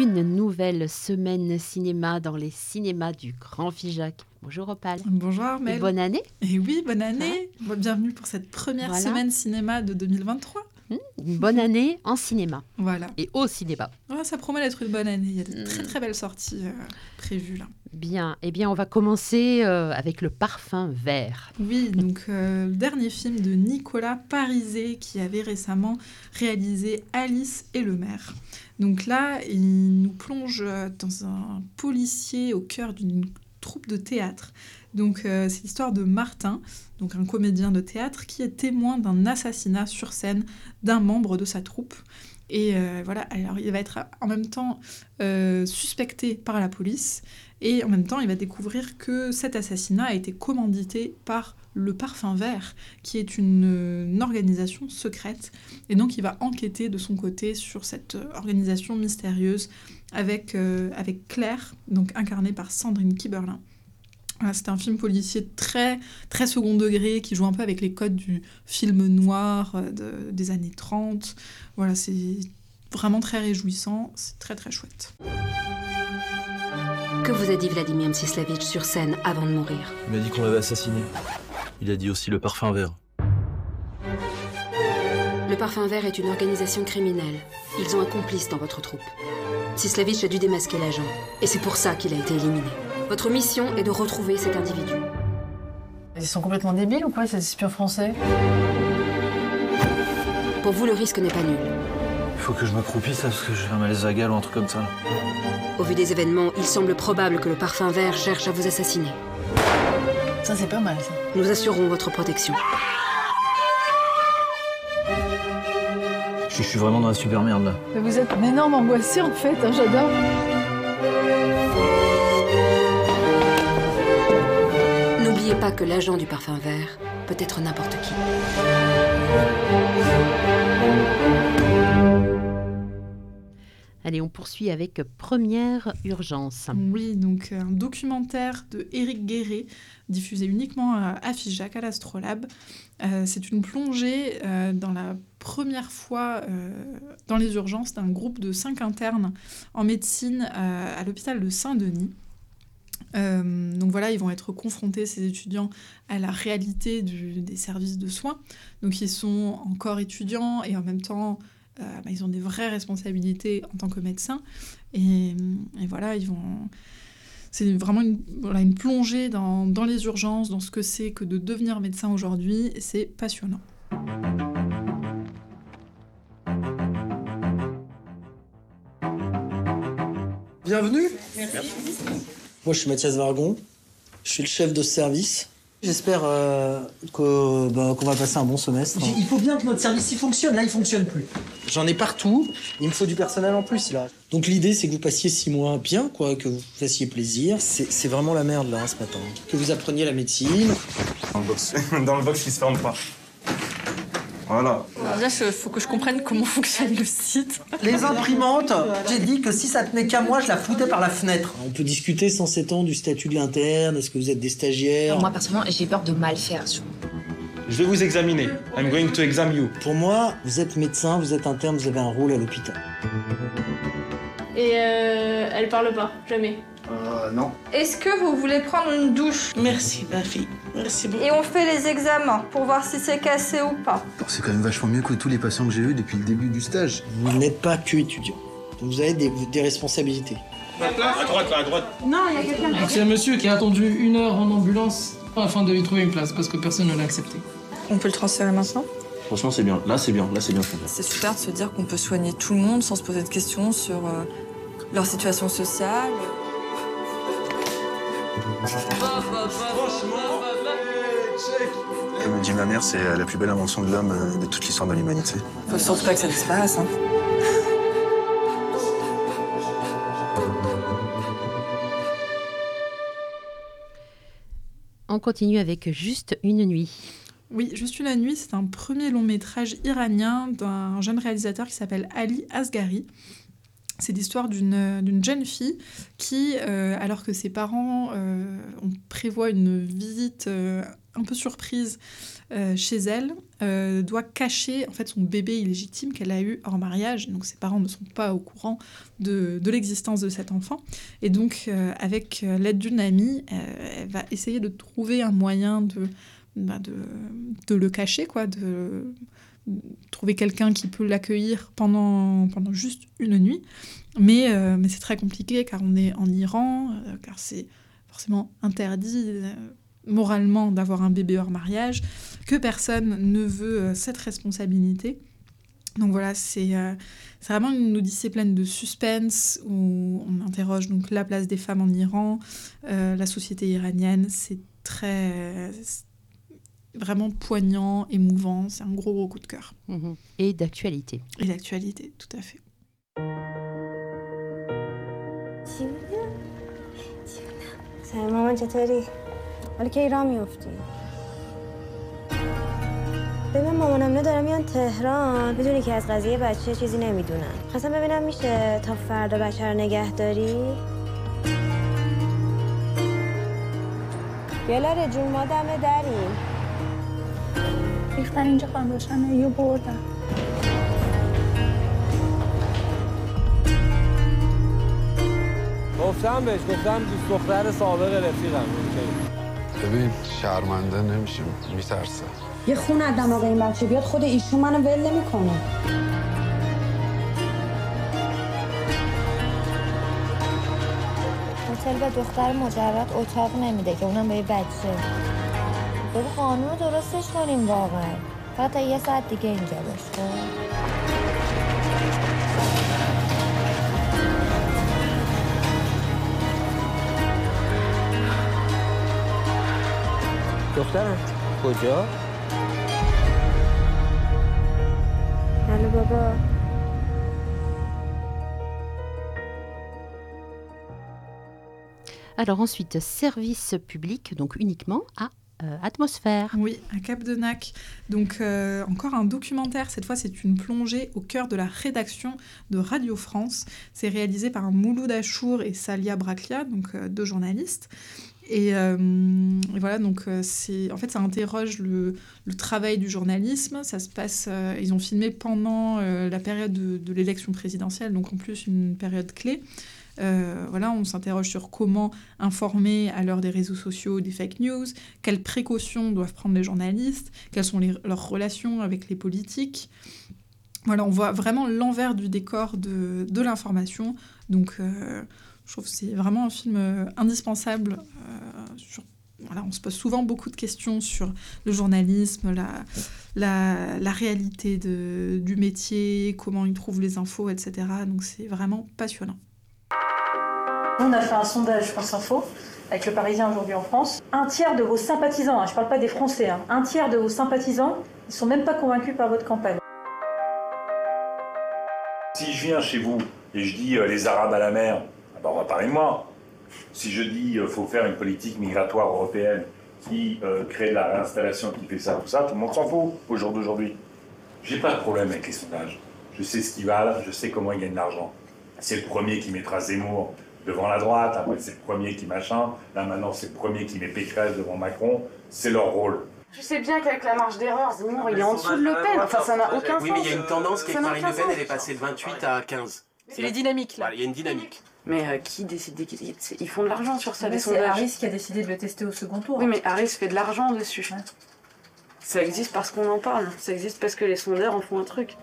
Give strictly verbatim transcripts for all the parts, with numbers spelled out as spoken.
une nouvelle semaine cinéma dans les cinémas du Grand Figeac. Bonjour Opal. Bonjour Armelle. Et bonne année. Et oui, bonne année. Hein Bienvenue pour cette première voilà. semaine cinéma de deux mille vingt-trois. Mmh, une bonne année en cinéma. Voilà. Et au cinéma. Oh, ça promet d'être une bonne année. Il y a de mmh. très très belles sorties euh, prévues là. Bien. Eh bien, on va commencer euh, avec Le Parfum Vert. Oui, donc euh, le dernier film de Nicolas Parisé qui avait récemment réalisé Alice et le maire. Donc là, il nous plonge dans un policier au cœur d'une troupe de théâtre. Donc euh, c'est l'histoire de Martin, donc un comédien de théâtre qui est témoin d'un assassinat sur scène d'un membre de sa troupe. Et euh, voilà, alors il va être en même temps euh, suspecté par la police et en même temps il va découvrir que cet assassinat a été commandité par le Parfum Vert, qui est une, une organisation secrète. Et donc il va enquêter de son côté sur cette organisation mystérieuse avec, euh, avec Claire, donc incarnée par Sandrine Kiberlin. Voilà, c'est un film policier très, très second degré, qui joue un peu avec les codes du film noir de, des années trente. Voilà, c'est vraiment très réjouissant, c'est très très chouette. Que vous a dit Vladimir Mstislavic sur scène avant de mourir ? Il m'a dit qu'on l'avait assassiné. Il a dit aussi le Parfum Vert. Le Parfum Vert est une organisation criminelle. Ils ont un complice dans votre troupe. Mstislavic a dû démasquer l'agent, et c'est pour ça qu'il a été éliminé. Votre mission est de retrouver cet individu. Ils sont complètement débiles ou quoi, ces espions français ? Pour vous, le risque n'est pas nul. Il faut que je m'accroupisse là, parce que j'ai un malaise vagal ou un truc comme ça. Là. Au vu des événements, il semble probable que le Parfum Vert cherche à vous assassiner. Ça, c'est pas mal, ça. Nous assurons votre protection. Je, je suis vraiment dans la super merde, là. Mais vous êtes un énorme angoissé, en fait, hein, j'adore. N'oubliez pas que l'agent du Parfum Vert peut être n'importe qui. Allez, on poursuit avec Première Urgence. Oui, donc un documentaire de Éric Guéret, diffusé uniquement à Figeac, à l'Astrolabe. Euh, c'est une plongée euh, dans la première fois euh, dans les urgences d'un groupe de cinq internes en médecine euh, à l'hôpital de Saint-Denis. Euh, donc voilà, ils vont être confrontés, ces étudiants, à la réalité du, des services de soins. Donc ils sont encore étudiants et en même temps, euh, bah, ils ont des vraies responsabilités en tant que médecins. Et, et voilà, ils vont... c'est vraiment une, voilà, une plongée dans, dans les urgences, dans ce que c'est que de devenir médecin aujourd'hui. Et c'est passionnant. Bienvenue. Merci. Moi, je suis Mathias Vargon, je suis le chef de service. J'espère euh, que, bah, qu'on va passer un bon semestre. Il faut bien que notre service y fonctionne, là il fonctionne plus. J'en ai partout, il me faut du personnel en plus là. Donc l'idée c'est que vous passiez six mois bien, quoi, que vous fassiez plaisir. C'est, c'est vraiment la merde là, hein, ce matin. Que vous appreniez la médecine. Dans le box, dans le box qui se ferme pas. Voilà. Alors déjà, il faut que je comprenne comment fonctionne le site. Les imprimantes, j'ai dit que si ça tenait qu'à moi, je la foutais par la fenêtre. On peut discuter sans s'étendre du statut de l'interne, est-ce que vous êtes des stagiaires ? Moi, personnellement, j'ai peur de mal faire. Je vais vous examiner. I'm going to examine you. Pour moi, vous êtes médecin, vous êtes interne, vous avez un rôle à l'hôpital. Et euh, elle parle pas, jamais. Euh, non. Est-ce que vous voulez prendre une douche ? Merci, ma fille. Merci beaucoup. Et on fait les examens pour voir si c'est cassé ou pas. Bon, c'est quand même vachement mieux que tous les patients que j'ai eus depuis le début du stage. Vous n'êtes pas que étudiant. Donc vous avez des, des responsabilités. À droite, là, à droite. Non, il y a quelqu'un. Donc c'est un monsieur qui a attendu une heure en ambulance afin de lui trouver une place parce que personne ne l'a accepté. On peut le transférer maintenant ? Franchement, c'est bien. Là, c'est bien. Là, c'est bien. C'est super de se dire qu'on peut soigner tout le monde sans se poser de questions sur euh, leur situation sociale. Comme dit ma mère, c'est la plus belle invention de l'homme de toute l'histoire de l'humanité. Faut surtout pas que ça disparaisse, hein. On continue avec Juste une nuit. Oui, Juste une nuit, c'est un premier long métrage iranien d'un jeune réalisateur qui s'appelle Ali Asghari. C'est l'histoire d'une, d'une jeune fille qui, euh, alors que ses parents euh, on prévoit une visite euh, un peu surprise euh, chez elle, euh, doit cacher en fait son bébé illégitime qu'elle a eu hors mariage. Donc ses parents ne sont pas au courant de, de l'existence de cet enfant. Et donc euh, avec l'aide d'une amie, euh, elle va essayer de trouver un moyen de, bah, de, de le cacher, quoi, de trouver quelqu'un qui peut l'accueillir pendant, pendant juste une nuit. Mais, euh, mais c'est très compliqué car on est en Iran, euh, car c'est forcément interdit euh, moralement d'avoir un bébé hors mariage, que personne ne veut euh, cette responsabilité. Donc voilà, c'est, euh, c'est vraiment une odyssée pleine de suspense où on interroge donc la place des femmes en Iran, euh, la société iranienne. C'est très... C'est vraiment poignant, émouvant, c'est un gros gros coup de cœur. Mmh. Et d'actualité. Et d'actualité, tout à fait. سلام مامان چطوری؟ حالا کی راه میافتی؟ ببین مامانم اینا دارن میان تهران بدونی که از قضیه بچه چیزی نمیدونن. خواستم ببینم میشه تا فردا بچه رو نگه داری؟ گلاره جون ما دم دریم. ریختن اینجا خانم روشنه یا بردن. گفتم بهش گفتم دوست دختر سابق رفیقم. ببین شرمنده نمیشه میترسه. یه خون از دماغ این بچه بیاد خود ایشون منو ول نمیکنه. هتل به دختر مجرد اتاق نمیده که اونم به یه بچه. بابا قانون رو درستش کنیم واقعا. فقط تا یه ساعت دیگه اینجا باش. دخترم کجا؟ الو بابا. Alors ensuite, service public, donc uniquement à euh, Atmosphère. Oui, à Cap-de-Nac. Donc euh, encore un documentaire, cette fois c'est une plongée au cœur de la rédaction de Radio France. C'est réalisé par Mouloud Achour et Salia Braclia, donc euh, deux journalistes. Et, euh, et voilà, donc euh, c'est, en fait, ça interroge le, le travail du journalisme. Ça se passe, euh, ils ont filmé pendant euh, la période de, de l'élection présidentielle, donc en plus une période clé. Euh, voilà, on s'interroge sur comment informer à l'heure des réseaux sociaux, des fake news, quelles précautions doivent prendre les journalistes, quelles sont les, leurs relations avec les politiques. Voilà, on voit vraiment l'envers du décor de, de l'information. Donc, euh, je trouve que c'est vraiment un film euh, indispensable. Euh, sur, voilà, on se pose souvent beaucoup de questions sur le journalisme, la, la, la réalité de, du métier, comment ils trouvent les infos, et cetera. Donc, c'est vraiment passionnant. On a fait un sondage France Info avec le Parisien aujourd'hui en France. Un tiers de vos sympathisants, hein, je ne parle pas des Français, hein, un tiers de vos sympathisants, ils ne sont même pas convaincus par votre campagne. Si je viens chez vous et je dis euh, les Arabes à la mer, ah ben on va parler de moi. Si je dis qu'il euh, faut faire une politique migratoire européenne qui euh, crée de la réinstallation, qui fait ça, tout ça, tout le monde s'en fout au jour d'aujourd'hui. J'ai pas de problème avec les sondages. Je sais ce qu'ils valent, je sais comment ils gagnent de l'argent. C'est le premier qui mettra Zemmour devant la droite, après c'est le premier qui machin, là maintenant c'est le premier qui met Pécresse devant Macron, c'est leur rôle. Je sais bien qu'avec la marge d'erreur, Zemmour il est en dessous de Le Pen, enfin ça n'a aucun sens. Oui mais il y a une tendance qui est que Marine Le Pen elle est passée de vingt-huit à quinze. C'est les dynamiques là. Voilà, il y a une dynamique. Mais euh, qui décide des... Ils font de l'argent sur ça, mais des c'est sondages. Harris qui a décidé de le tester au second tour. Oui mais Harris fait de l'argent dessus. Ouais. Ça existe parce qu'on en parle, ça existe parce que les sondeurs en font un truc.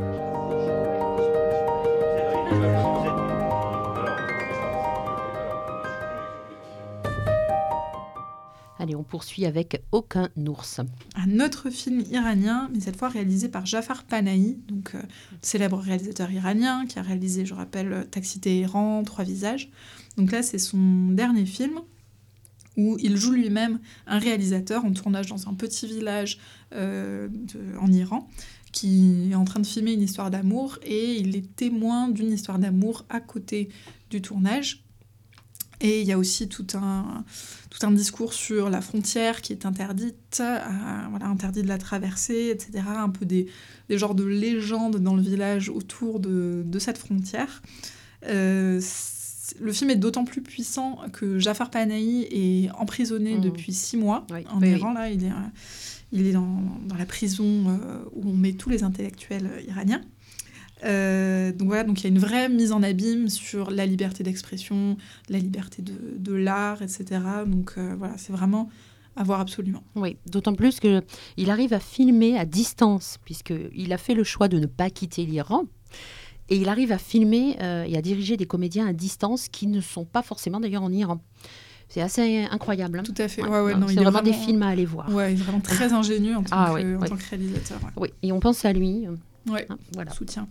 Allez, on poursuit avec Aucun ours. Un autre film iranien, mais cette fois réalisé par Jafar Panahi, donc euh, célèbre réalisateur iranien qui a réalisé, je rappelle, Taxi Téhéran, Trois visages. Donc là, c'est son dernier film où il joue lui-même un réalisateur en tournage dans un petit village euh, de, en Iran qui est en train de filmer une histoire d'amour et il est témoin d'une histoire d'amour à côté du tournage. Et il y a aussi tout un, tout un discours sur la frontière qui est interdite, euh, voilà, interdit de la traverser, et cetera. Un peu des, des genres de légendes dans le village autour de, de cette frontière. Euh, le film est d'autant plus puissant que Jafar Panahi est emprisonné mmh. depuis six mois oui. en oui, Iran. Oui. Là, il est, il est dans, dans la prison euh, où on met tous les intellectuels iraniens. Euh, donc voilà, donc il y a une vraie mise en abîme sur la liberté d'expression, la liberté de, de l'art, et cetera. Donc euh, voilà, c'est vraiment à voir absolument. Oui, d'autant plus qu'il arrive à filmer à distance, puisqu'il a fait le choix de ne pas quitter l'Iran. Et il arrive à filmer euh, et à diriger des comédiens à distance qui ne sont pas forcément d'ailleurs en Iran. C'est assez incroyable. Hein. Tout à fait. Ouais, ouais, ouais, non, non, c'est il vraiment, vraiment des films à aller voir. Ouais, il est vraiment très ingénieux en tant, ah, que, oui, en oui. tant que réalisateur. Ouais. Oui, et on pense à lui. Ouais, hein, voilà. Soutien.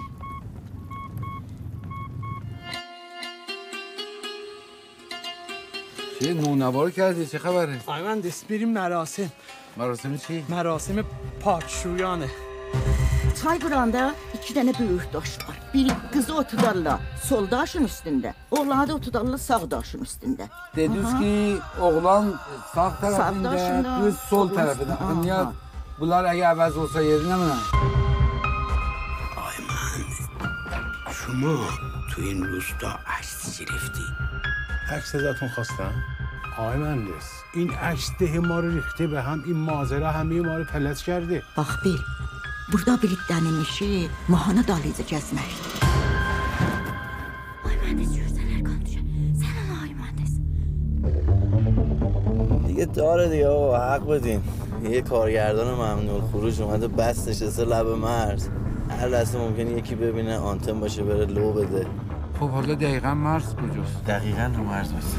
چه نونوار کردی چه خبره؟ مهندس بریم مراسم. مراسم چی؟ مراسم پاکشویانه. Çay qıranda iki dənə böyük daş var. Biri qızı otudarlar sol daşın üstündə, oğlanı da otudarlar sağ daşın üstündə. Dediniz ki oğlan sağ tarafında, kız sol tarafında. Niye bunlar eğer əvəz olsa yerine mi? Ay mühendis, şuma تو این روستا عکس گرفتی؟ عکس ازتون خواستم؟ آقای مهندس این عکس ده ما رو ریخته به هم این ماجرا همه ما رو پلس کرده. Bax bil. Burada biritlərin işi mahana dalıca gəzməkdir. Ay mühendis görsən Erkan düşər. Sən ona ay mühendis. دیگه داره دیگه آقا حق بدین. یه کارگردان ممنوع خروج اومده بس نشسته لب مرز. هر لحظه ممکنه یکی ببینه آنتن باشه بره لو بده. خب حالا دقیقاً مرز کجاست؟ دقیقاً رو مرز واسه.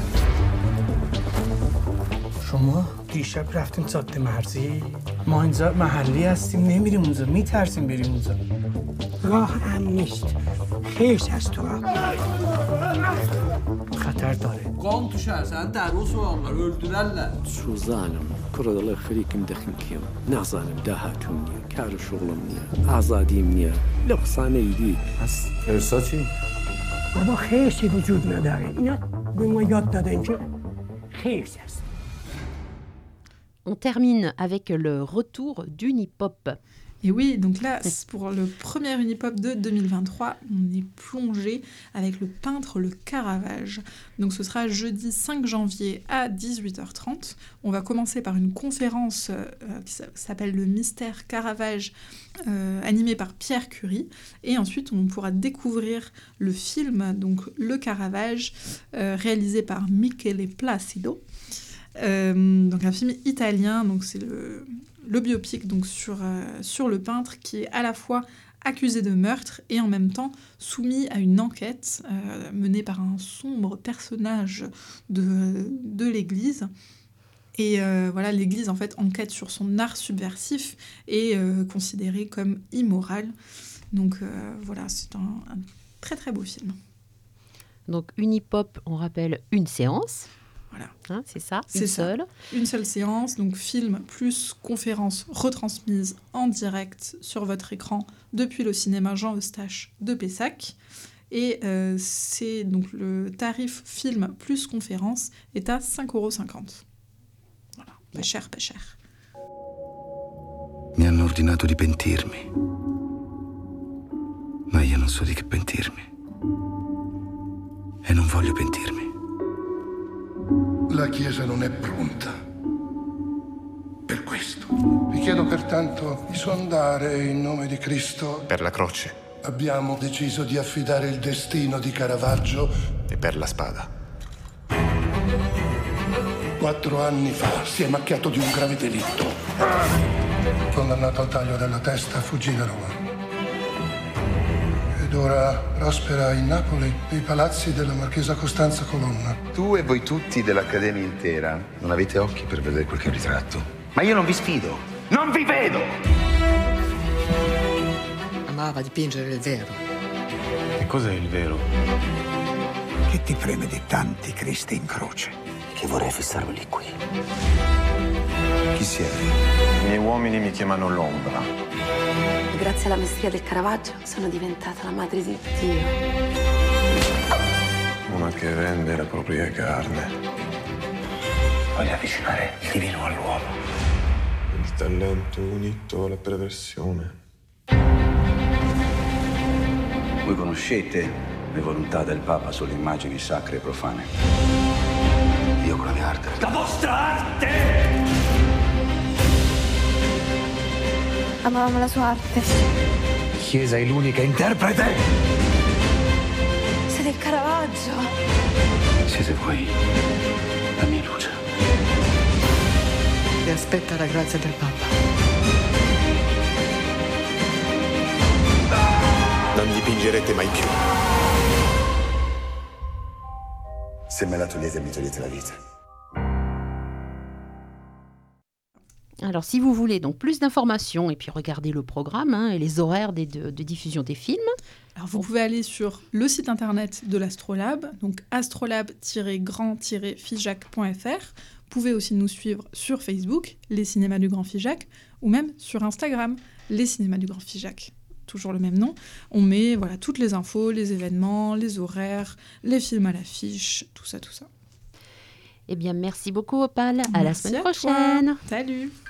شما دیشب رفتیم ساخت مرزی؟ ما اینجا محلی هستیم نمیریم اونجا میترسیم بریم اونجا. راه امن نیست. خیش از تو خطر داره. قام تو شهر sen terör soğanlar öldürürler. شو ظالم كرة الله يخليك مدخن كيم نظالم دهاتهم نية كار شغلم نية آزادیم نية لقصانه يدي بس ارسا چی؟ بابا خیشی وجود نداره. اینا به ما یاد دادن که خیش هست. On termine avec le retour d'Unipop. Et oui, donc là, pour le premier Unipop de deux mille vingt-trois, on est plongé avec le peintre Le Caravage. Donc ce sera jeudi cinq janvier à dix-huit heures trente. On va commencer par une conférence euh, qui s'appelle Le Mystère Caravage, euh, animée par Pierre Curie. Et ensuite, on pourra découvrir le film, donc Le Caravage, euh, réalisé par Michele Placido. Euh, donc un film italien, donc c'est le, le biopic donc sur, euh, sur le peintre qui est à la fois accusé de meurtre et en même temps soumis à une enquête euh, menée par un sombre personnage de, de l'Église. Et euh, voilà, l'Église en fait enquête sur son art subversif et euh, considéré comme immoral. Donc euh, voilà, c'est un, un très très beau film. Donc Unipop, on rappelle une séance. Voilà. Hein, c'est ça, c'est une ça. seule. Une seule séance, donc film plus conférence retransmise en direct sur votre écran depuis le cinéma Jean Eustache de Pessac. Et euh, c'est donc le tarif film plus conférence est à cinq euros cinquante. Voilà, pas cher, pas cher. Mi hanno ordinato di pentirmi, ma io non so di che pentirmi e non voglio pentirmi. La Chiesa non è pronta per questo. Vi chiedo pertanto di sondare in nome di Cristo. Per la croce. Abbiamo deciso di affidare il destino di Caravaggio. E per la spada. Quattro anni fa si è macchiato di un grave delitto. Condannato al taglio della testa, fuggì da Roma. Ed ora prospera in Napoli, nei palazzi della marchesa Costanza Colonna. Tu e voi tutti dell'Accademia intera non avete occhi per vedere quel che è un ritratto. Ma io non vi sfido, non vi vedo! Amava dipingere il vero. Che cos'è il vero? Che ti preme di tanti Cristi in croce. Che vorrei fissarveli qui. Chi siete? I miei uomini mi chiamano l'ombra. Grazie alla mestria del Caravaggio sono diventata la madre di Dio. Una che vende la propria carne. Voglio avvicinare il divino all'uomo. Il talento unito alla perversione. Voi conoscete Le volontà del Papa sulle immagini sacre e profane. Io con la mia arte. La vostra arte! Amavamo la sua arte. Chiesa è l'unica interprete! Siete il Caravaggio. Siete voi, la mia luce. E aspetta la grazia del Papa. Non dipingerete mai più. Se me la togliete, mi togliete la vita. Alors, si vous voulez donc plus d'informations et puis regarder le programme hein, et les horaires des, de, de diffusion des films. Alors, vous pouvez aller sur le site internet de l'Astrolabe, donc astrolabe tiret grand tiret figeac point f r. Vous pouvez aussi nous suivre sur Facebook, les cinémas du Grand Figeac, ou même sur Instagram, les cinémas du Grand Figeac. Toujours le même nom. On met voilà, toutes les infos, les événements, les horaires, les films à l'affiche, tout ça, tout ça. Eh bien, merci beaucoup, Opal. À Merci la semaine à prochaine. Toi. Salut.